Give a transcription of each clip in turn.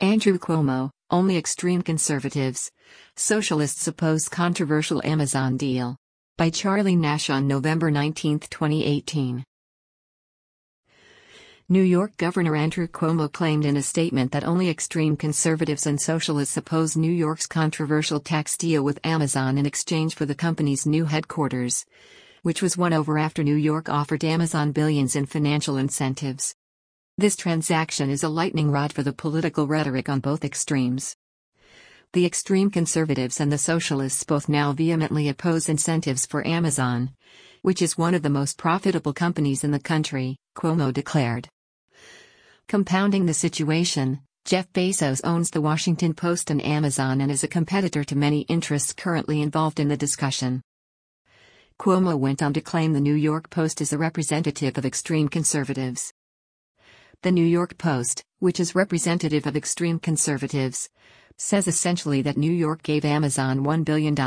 Andrew Cuomo, only extreme conservatives. Socialists oppose controversial Amazon deal. By Charlie Nash on November 19, 2018. New York Governor Andrew Cuomo claimed in a statement that only extreme conservatives and socialists oppose New York's controversial tax deal with Amazon in exchange for the company's new headquarters, which was won over after New York offered Amazon billions in financial incentives. This transaction is a lightning rod for the political rhetoric on both extremes. The extreme conservatives and the socialists both now vehemently oppose incentives for Amazon, which is one of the most profitable companies in the country, Cuomo declared. Compounding the situation, Jeff Bezos owns The Washington Post and Amazon and is a competitor to many interests currently involved in the discussion. Cuomo went on to claim the New York Post is a representative of extreme conservatives. The New York Post, which is representative of extreme conservatives, says essentially that New York gave Amazon $1 billion.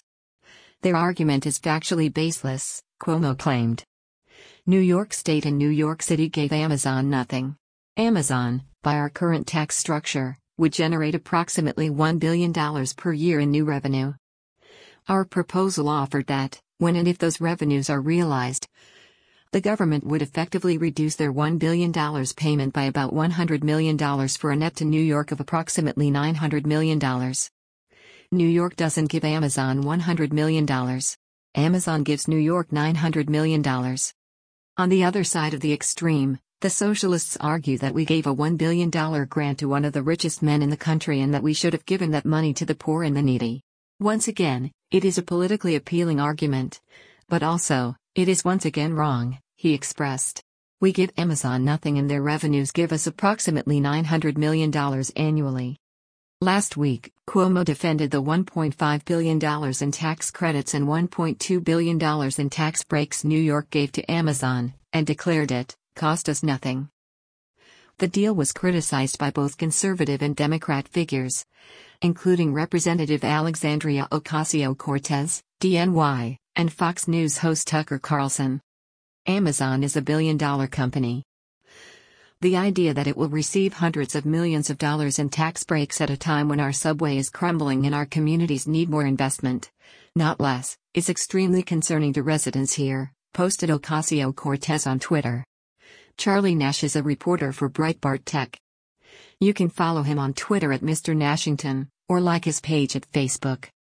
Their argument is factually baseless, Cuomo claimed. New York State and New York City gave Amazon nothing. Amazon, by our current tax structure, would generate approximately $1 billion per year in new revenue. Our proposal offered that, when and if those revenues are realized, the government would effectively reduce their $1 billion payment by about $100 million for a net to New York of approximately $900 million. New York doesn't give Amazon $100 million. Amazon gives New York $900 million. On the other side of the extreme, the socialists argue that we gave a $1 billion grant to one of the richest men in the country and that we should have given that money to the poor and the needy. Once again, it is a politically appealing argument. But also, it is once again wrong, he expressed. We give Amazon nothing and their revenues give us approximately $900 million annually. Last week, Cuomo defended the $1.5 billion in tax credits and $1.2 billion in tax breaks New York gave to Amazon, and declared it cost us nothing. The deal was criticized by both conservative and Democrat figures, including Representative Alexandria Ocasio-Cortez, DNY, and Fox News host Tucker Carlson. Amazon is a billion-dollar company. The idea that it will receive hundreds of millions of dollars in tax breaks at a time when our subway is crumbling and our communities need more investment, not less, is extremely concerning to residents here, posted Ocasio-Cortez on Twitter. Charlie Nash is a reporter for Breitbart Tech. You can follow him on Twitter at Mr. Nashington, or like his page at Facebook.